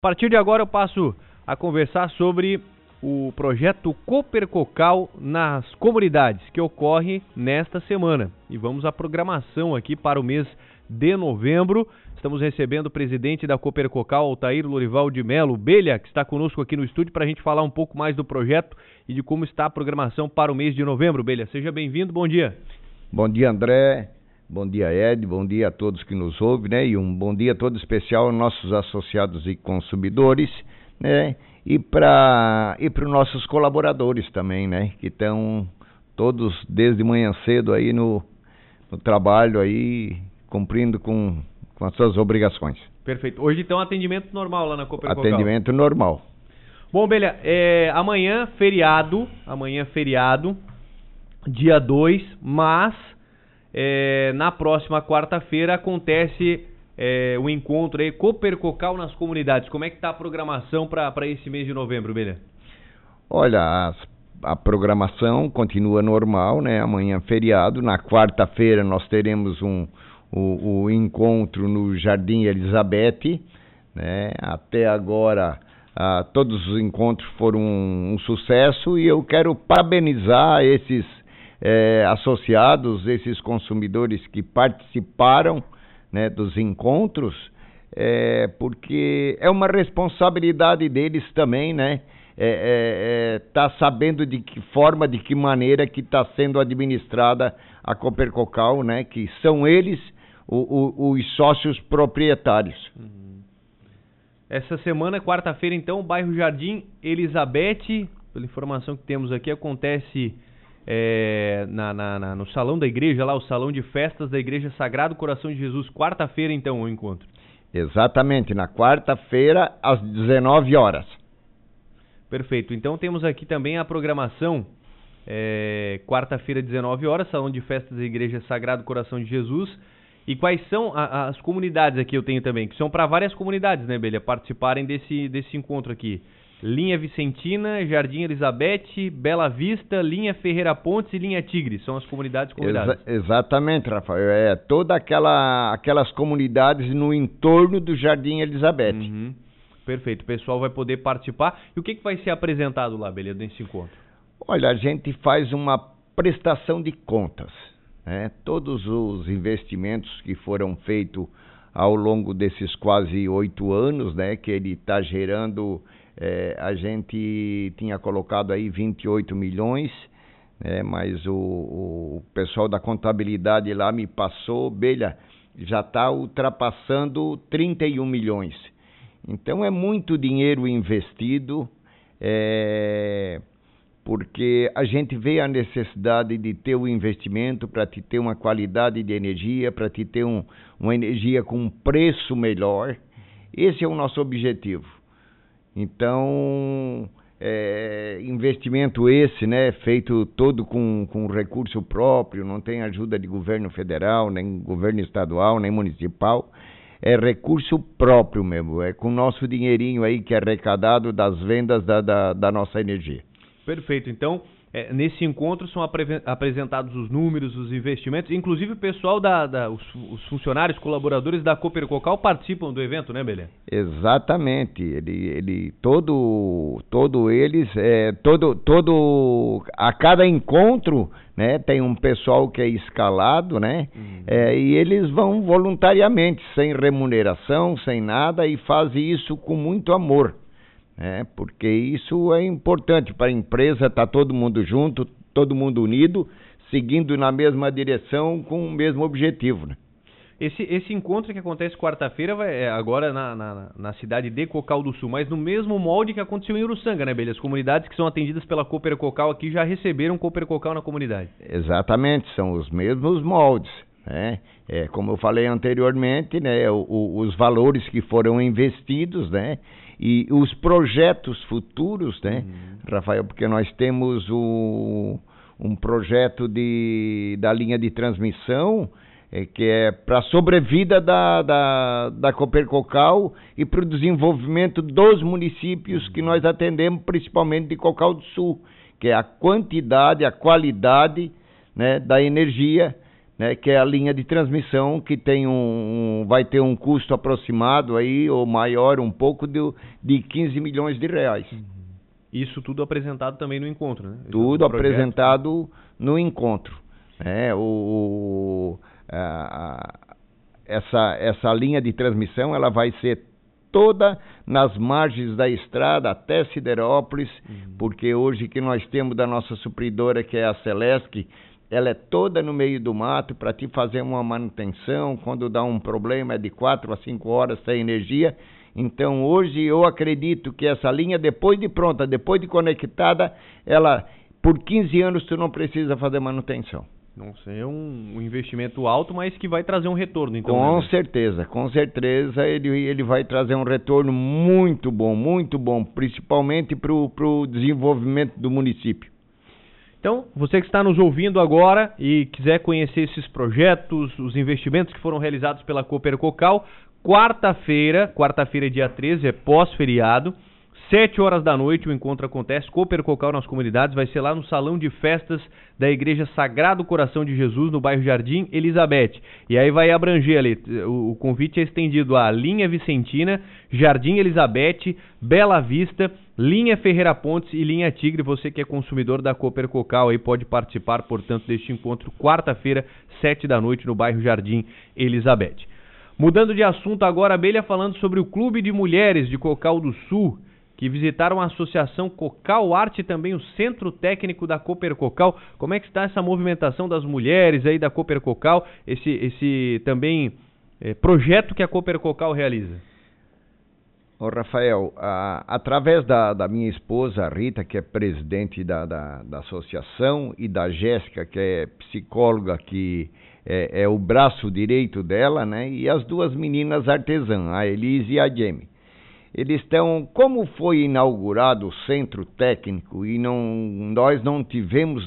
A partir de agora eu passo a conversar sobre o projeto Cooper Cocal nas comunidades, que ocorre nesta semana. E vamos à programação aqui para o mês de novembro. Estamos recebendo o presidente da Cooper Cocal, Altair Lorival de Melo, Belha, que está conosco aqui no estúdio para a gente falar um pouco mais do projeto e de como está a programação para o mês de novembro. Belha, seja bem-vindo, bom dia. Bom dia, André. Bom dia, Ed. Bom dia a todos que nos ouvem, né? E um bom dia todo especial aos nossos associados e consumidores, né? E para os nossos colaboradores também, né? Que estão todos desde manhã cedo aí no trabalho aí, cumprindo com as suas obrigações. Perfeito. Hoje então atendimento normal lá na Cooper Cocal. Atendimento normal. Bom, Belha, amanhã feriado, dia 2, mas na próxima quarta-feira acontece o encontro aí, Cooper Cocal nas comunidades. Como é que está a programação para esse mês de novembro, Belha? Olha, a programação continua normal, né? Amanhã feriado, na quarta-feira nós teremos o encontro no Jardim Elizabeth, né? Até agora todos os encontros foram um sucesso e eu quero parabenizar esses associados, esses consumidores que participaram, né, dos encontros, porque é uma responsabilidade deles também, né? Tá sabendo de que forma, de que maneira que está sendo administrada a Cooper Cocal, né? Que são eles os sócios proprietários. Essa semana, quarta-feira, então, o bairro Jardim Elizabeth, pela informação que temos aqui, acontece no salão da igreja, lá o salão de festas da Igreja Sagrado Coração de Jesus. Quarta-feira, então, o encontro. Exatamente, na quarta-feira, às 19 horas. Perfeito. Então, temos aqui também a programação, quarta-feira, 19 horas, salão de festas da Igreja Sagrado Coração de Jesus. E quais são as comunidades aqui eu tenho também, que são para várias comunidades, né, Belha, participarem desse encontro aqui. Linha Vicentina, Jardim Elizabeth, Bela Vista, Linha Ferreira Pontes e Linha Tigre. São as comunidades convidadas. Exatamente, Rafael. Todas aquelas comunidades no entorno do Jardim Elizabeth. Uhum. Perfeito. O pessoal vai poder participar. E o que vai ser apresentado lá, Beleza, nesse encontro? Olha, a gente faz uma prestação de contas, né? Todos os investimentos que foram feitos ao longo desses quase 8 anos, né? Que ele está gerando... a gente tinha colocado aí 28 milhões, né, mas o pessoal da contabilidade lá me passou, Belha, já está ultrapassando 31 milhões. Então é muito dinheiro investido, porque a gente vê a necessidade de ter o investimento para te ter uma qualidade de energia, para te ter uma energia com um preço melhor. Esse é o nosso objetivo. Então, investimento esse, né, feito todo com recurso próprio, não tem ajuda de governo federal, nem governo estadual, nem municipal, é recurso próprio mesmo, é com o nosso dinheirinho aí que é arrecadado das vendas da nossa energia. Perfeito, então... nesse encontro são apresentados os números, os investimentos, inclusive o pessoal os funcionários, colaboradores da Cooper Cocal participam do evento, né, Belê? Exatamente, a cada encontro, né, tem um pessoal que é escalado, né, e eles vão voluntariamente, sem remuneração, sem nada, e fazem isso com muito amor. Porque isso é importante para a empresa, tá todo mundo junto, todo mundo unido, seguindo na mesma direção com o mesmo objetivo, né? Esse encontro que acontece quarta-feira agora na cidade de Cocal do Sul, mas no mesmo molde que aconteceu em Uruçanga, né, Beleza? As comunidades que são atendidas pela Cooper Cocal aqui já receberam Cooper Cocal na comunidade. Exatamente, são os mesmos moldes, né? Como eu falei anteriormente, né, os valores que foram investidos, né? E os projetos futuros, né, Rafael, porque nós temos um projeto da linha de transmissão que é para a sobrevida da Cooper Cocal e para o desenvolvimento dos municípios que nós atendemos, principalmente de Cocal do Sul, que é a quantidade, a qualidade, né, da energia, né, que é a linha de transmissão, que tem vai ter um custo aproximado aí, ou maior um pouco, de 15 milhões de reais. Isso tudo apresentado também no encontro, né? Tudo apresentado no encontro. Essa linha de transmissão, ela vai ser toda nas margens da estrada até Siderópolis, porque hoje que nós temos da nossa supridora, que é a Celesc, ela é toda no meio do mato para te fazer uma manutenção. Quando dá um problema é de 4 a 5 horas sem energia. Então hoje eu acredito que essa linha, depois de pronta, depois de conectada, ela por 15 anos tu não precisa fazer manutenção. Não sei, é um investimento alto, mas que vai trazer um retorno, então. Com certeza ele vai trazer um retorno muito bom, principalmente para o desenvolvimento do município. Então, você que está nos ouvindo agora e quiser conhecer esses projetos, os investimentos que foram realizados pela Copercocal, quarta-feira, dia 13, é pós-feriado, 7 horas da noite o encontro acontece, Copercocal nas comunidades, vai ser lá no Salão de Festas da Igreja Sagrado Coração de Jesus, no bairro Jardim Elizabeth. E aí vai abranger ali, o convite é estendido a Linha Vicentina, Jardim Elizabeth, Bela Vista, Linha Ferreira Pontes e Linha Tigre. Você que é consumidor da Copercocal aí pode participar, portanto, deste encontro, quarta-feira, 7 da noite, no bairro Jardim Elizabeth. Mudando de assunto agora, Abelha, falando sobre o Clube de Mulheres de Cocal do Sul, que visitaram a Associação Cocal Arte e também o Centro Técnico da Copercocal. Como é que está essa movimentação das mulheres aí da Copercocal, esse também projeto que a Copercocal realiza? Ô Rafael, através da minha esposa Rita, que é presidente da associação, e da Jéssica, que é psicóloga, que é o braço direito dela, né? E as duas meninas artesãs, a Elise e a Jamie. Eles estão, como foi inaugurado o centro técnico e nós não tivemos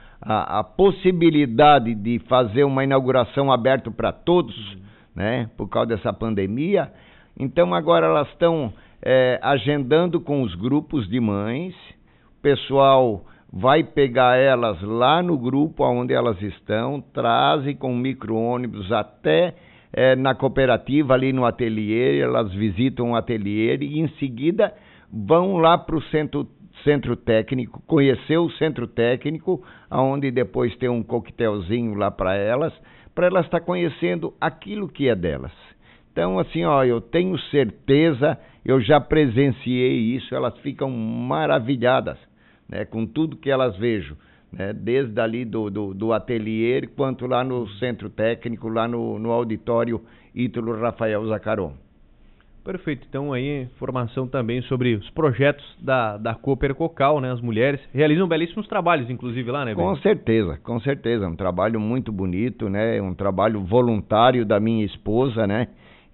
a possibilidade de fazer uma inauguração aberta para todos, né, por causa dessa pandemia, então agora elas estão agendando com os grupos de mães. O pessoal vai pegar elas lá no grupo onde elas estão, trazem com micro-ônibus até na cooperativa, ali no ateliê. Elas visitam o ateliê e em seguida vão lá para o centro técnico, conhecer o centro técnico, onde depois tem um coquetelzinho lá para elas estar conhecendo aquilo que é delas. Então, assim, eu tenho certeza, eu já presenciei isso, elas ficam maravilhadas, né, com tudo que elas vejam, né, desde ali do ateliê, quanto lá no centro técnico, lá no auditório Ítalo Rafael Zacaron. Perfeito, então aí informação também sobre os projetos da Copercocal, né, as mulheres realizam belíssimos trabalhos, inclusive lá, né? Com certeza, um trabalho muito bonito, né, um trabalho voluntário da minha esposa, né,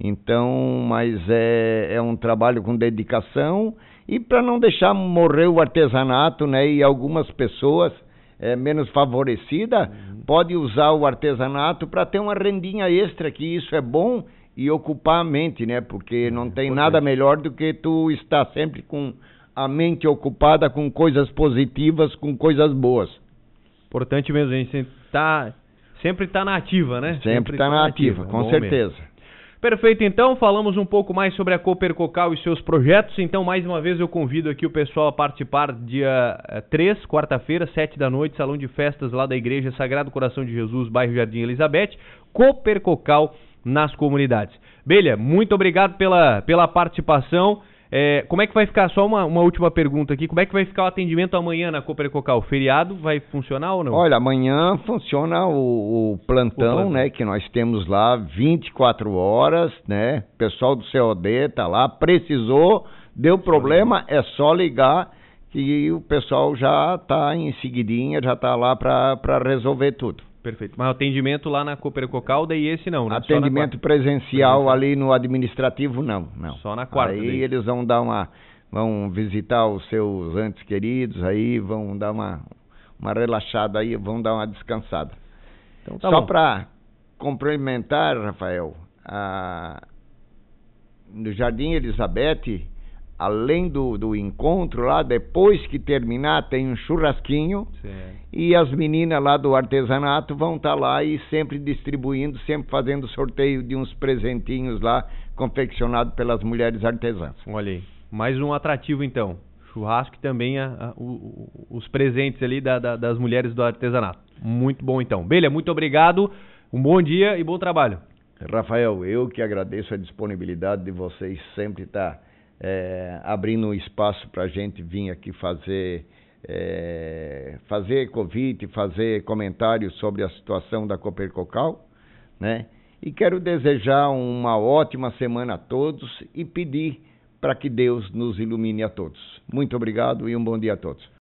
então, mas é um trabalho com dedicação e para não deixar morrer o artesanato, né, e algumas pessoas menos favorecidas podem usar o artesanato para ter uma rendinha extra, que isso é bom, e ocupar a mente, né? Porque não tem nada melhor do que tu estar sempre com a mente ocupada com coisas positivas, com coisas boas. Importante mesmo, a gente sempre tá na ativa, né? Sempre tá na ativa, com certeza. Mesmo. Perfeito, então, falamos um pouco mais sobre a Copercocal e seus projetos. Então, mais uma vez, eu convido aqui o pessoal a participar dia 3, quarta-feira, 7 da noite, Salão de Festas lá da Igreja Sagrado Coração de Jesus, bairro Jardim Elizabeth, Copercocal nas comunidades. Belha, muito obrigado pela participação. Como é que vai ficar, só uma última pergunta aqui, como é que vai ficar o atendimento amanhã na Copercocal? O feriado vai funcionar ou não? Olha, amanhã funciona o plantão, né, que nós temos lá 24 horas, né, o pessoal do COD tá lá, precisou, deu problema, é só ligar que o pessoal já tá em seguidinha, já tá lá para resolver tudo. Perfeito. Mas o atendimento lá na Copercocal, daí esse não, né? Atendimento presencial ali no administrativo, não. Só na quarta. Aí eles vão visitar os seus entes queridos, aí vão dar uma relaxada aí, vão dar uma descansada. Então, só para complementar, Rafael, no Jardim Elizabeth, além do encontro lá, depois que terminar, tem um churrasquinho. Certo. E as meninas lá do artesanato vão estar lá e sempre distribuindo, sempre fazendo sorteio de uns presentinhos lá, confeccionados pelas mulheres artesãs. Olha aí, mais um atrativo então. Churrasco e também os presentes ali das mulheres do artesanato. Muito bom então. Belha, muito obrigado, um bom dia e bom trabalho. Rafael, eu que agradeço a disponibilidade de vocês sempre estar abrindo um espaço para a gente vir aqui fazer convite, fazer comentários sobre a situação da Copercocal, né? E quero desejar uma ótima semana a todos e pedir para que Deus nos ilumine a todos. Muito obrigado e um bom dia a todos.